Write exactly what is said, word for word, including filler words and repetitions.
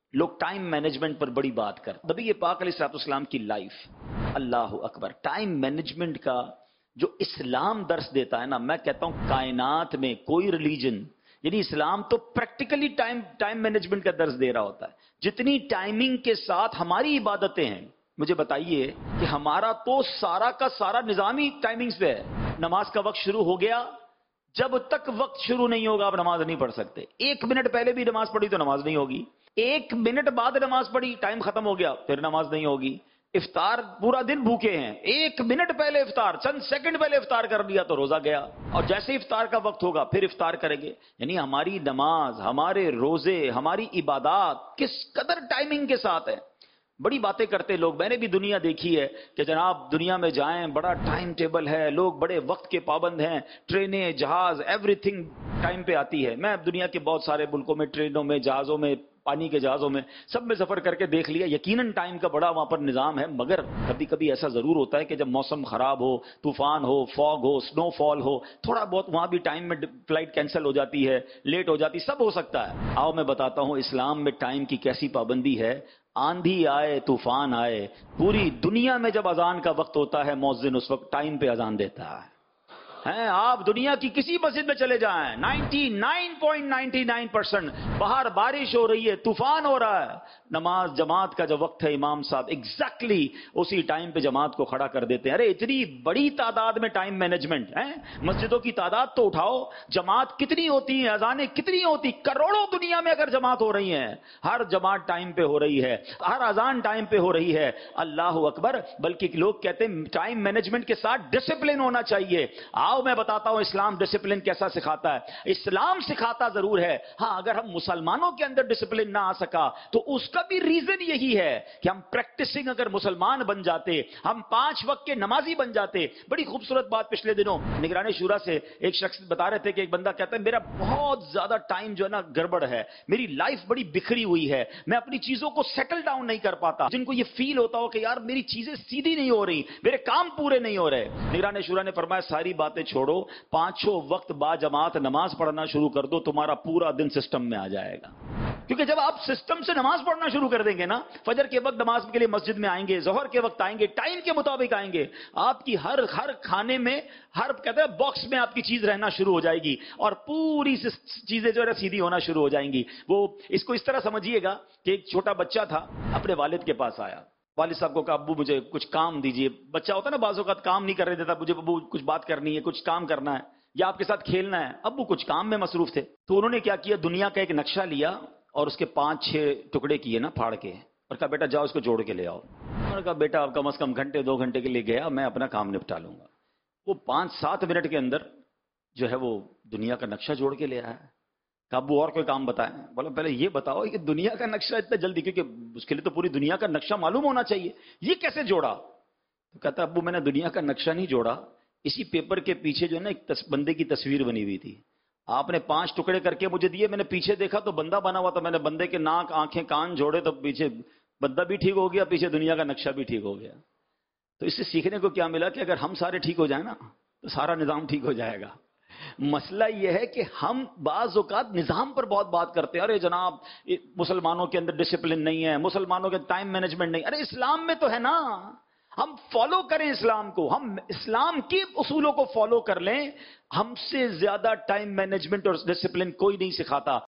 لوگ time management پر بڑی بات کرتے. نبی پاک علیہ الصلوۃ والسلام کی لائف، اللہ اکبر، ٹائم مینجمنٹ کا جو اسلام درس دیتا ہے نا، میں کہتا ہوں کائنات میں کوئی ریلیجن، یعنی اسلام تو پریکٹیکلی ٹائم ٹائم مینجمنٹ کا درس دے رہا ہوتا ہے. جتنی ٹائمنگ کے ساتھ ہماری عبادتیں ہیں، مجھے بتائیے کہ ہمارا تو سارا کا سارا نظام ہی ٹائمنگز پہ ہے. نماز کا وقت شروع ہو گیا، جب تک وقت شروع نہیں ہوگا آپ نماز نہیں پڑھ سکتے. ایک منٹ پہلے بھی نماز پڑھی تو نماز نہیں ہوگی، ایک منٹ بعد نماز پڑھی، ٹائم ختم ہو گیا، پھر نماز نہیں ہوگی. افطار پورا دن بھوکے ہیں، ایک منٹ پہلے افطار، چند سیکنڈ پہلے افطار کر لیا تو روزہ گیا، اور جیسے افطار کا وقت ہوگا پھر افطار کریں گے. یعنی ہماری نماز، ہمارے روزے، ہماری عبادات کس قدر ٹائمنگ کے ساتھ ہے. بڑی باتیں کرتے لوگ. میں نے بھی دنیا دیکھی ہے کہ جناب دنیا میں جائیں بڑا ٹائم ٹیبل ہے، لوگ بڑے وقت کے پابند ہیں، ٹرینیں، جہاز، ایوری تھنگ ٹائم پہ آتی ہے. میں دنیا کے بہت سارے ملکوں میں ٹرینوں میں، جہازوں میں، پانی کے جہازوں میں، سب میں سفر کر کے دیکھ لیا. یقیناً ٹائم کا بڑا وہاں پر نظام ہے، مگر کبھی کبھی ایسا ضرور ہوتا ہے کہ جب موسم خراب ہو، طوفان ہو، فاگ ہو، سنو فال ہو، تھوڑا بہت وہاں بھی ٹائم میں فلائٹ کینسل ہو جاتی ہے، لیٹ ہو جاتی، سب ہو سکتا ہے. آؤ میں بتاتا ہوں اسلام میں ٹائم کی کیسی پابندی ہے. آندھی آئے، طوفان آئے، پوری دنیا میں جب اذان کا وقت ہوتا ہے مؤذن اس وقت ٹائم پہ اذان دیتا ہے. ہیں آپ دنیا کی کسی مسجد میں چلے جائیں، ninety nine point ninety nine percent باہر بارش ہو رہی ہے، طوفان ہو رہا ہے، نماز جماعت کا جو وقت ہے امام صاحب ایگزیکٹلی اسی ٹائم پہ جماعت کو کھڑا کر دیتے ہیں. ارے اتنی بڑی تعداد میں ٹائم مینجمنٹ ہے. مسجدوں کی تعداد تو اٹھاؤ، جماعت کتنی ہوتی ہیں، اذانیں کتنی ہوتی، کروڑوں دنیا میں اگر جماعت ہو رہی ہیں، ہر جماعت ٹائم پہ ہو رہی ہے، ہر اذان ٹائم پہ ہو رہی ہے. اللہ اکبر. بلکہ لوگ کہتے ہیں ٹائم مینجمنٹ کے ساتھ ڈسپلن ہونا چاہیے. آؤ میں بتاتا ہوں اسلام ڈسپلن کیسا سکھاتا ہے. اسلام سکھاتا ضرور ہے، ہاں اگر ہم مسلمانوں کے اندر ڈسپلن نہ آ سکا تو اس کا بھی ریزن یہی ہے کہ ہم پریکٹسنگ اگر مسلمان بن جاتے، ہم پانچ وقت کے نمازی بن جاتے. بڑی خوبصورت بات پچھلے دنوں نگران شورا سے ایک شخص بتا رہے تھے کہ ایک بندہ کہتا ہے میرا بہت زیادہ ٹائم جو ہے نا گڑبڑ ہے، میری لائف بڑی بکھری ہوئی ہے، میں اپنی چیزوں کو سیٹل ڈاؤن نہیں کر پاتا. جن کو یہ فیل ہوتا ہو کہ یار میری چیزیں سیدھی نہیں ہو رہی، میرے کام پورے نہیں ہو رہے، نگران شورا نے فرمایا ساری باتیں چھوڑو، پانچوں وقت با جماعت نماز پڑھنا شروع کر دو، تمہارا پورا دن سسٹم میں آ جائے گا. کیونکہ جب آپ سسٹم سے نماز پڑھنا شروع کر دیں گے نا، فجر کے وقت نماز کے لیے مسجد میں آئیں گے، ظہر کے وقت آئیں گے، ٹائم کے مطابق آئیں گے، آپ کی ہر ہر کھانے میں، ہر کہتے ہیں باکس میں آپ کی چیز رہنا شروع ہو جائے گی، اور پوری چیزیں جو ہے سیدھی ہونا شروع ہو جائیں گی. وہ اس کو اس طرح سمجھیے گا کہ ایک چھوٹا بچہ تھا، اپنے والد کے پاس آیا، والد صاحب کو کہا ابو مجھے کچھ کام دیجئے. بچہ ہوتا ہے نا بعض اوقات کام نہیں کر رہے دیتا، مجھے ابو کچھ بات کرنی ہے، کچھ کام کرنا ہے، یا آپ کے ساتھ کھیلنا ہے. ابو کچھ کام میں مصروف تھے، تو انہوں نے کیا کیا، دنیا کا ایک نقشہ لیا اور اس کے پانچ چھ ٹکڑے کیے نا پھاڑ کے، اور کہا بیٹا جاؤ اس کو جوڑ کے لے آؤ. انہوں نے کہا بیٹا آپ کم از کم گھنٹے دو گھنٹے کے لیے گیا، میں اپنا کام نپٹا لوں گا. وہ پانچ سات منٹ کے اندر جو ہے وہ دنیا کا نقشہ جوڑ کے لے آیا. کہا ابو اور کوئی کام بتائیں. بولا پہلے یہ بتاؤ کہ دنیا کا نقشہ اتنا جلدی، کیونکہ اس کے لیے تو پوری دنیا کا نقشہ معلوم ہونا چاہیے، یہ کیسے جوڑا؟ تو کہتا ابو میں نے دنیا کا نقشہ نہیں جوڑا، اسی پیپر کے پیچھے جو ہے نا ایک بندے کی تصویر بنی ہوئی تھی، آپ نے پانچ ٹکڑے کر کے مجھے دیے، میں نے پیچھے دیکھا تو بندہ بنا ہوا تھا، میں نے بندے کے ناک آنکھیں کان جوڑے تو پیچھے بندہ بھی ٹھیک ہو گیا، پیچھے دنیا کا نقشہ بھی ٹھیک ہو گیا. تو اس سے سیکھنے کو کیا ملا کہ اگر ہم سارے ٹھیک ہو جائیں نا تو سارا نظام ٹھیک ہو جائے گا. مسئلہ یہ ہے کہ ہم بعض اوقات نظام پر بہت بات کرتے ہیں، ارے جناب مسلمانوں کے اندر ڈسپلن نہیں ہے، مسلمانوں کے ٹائم مینجمنٹ نہیں. ارے اسلام میں تو ہے نا، ہم فالو کریں اسلام کو، ہم اسلام کے اصولوں کو فالو کر لیں. ہم سے زیادہ ٹائم مینجمنٹ اور ڈسپلن کوئی نہیں سکھاتا.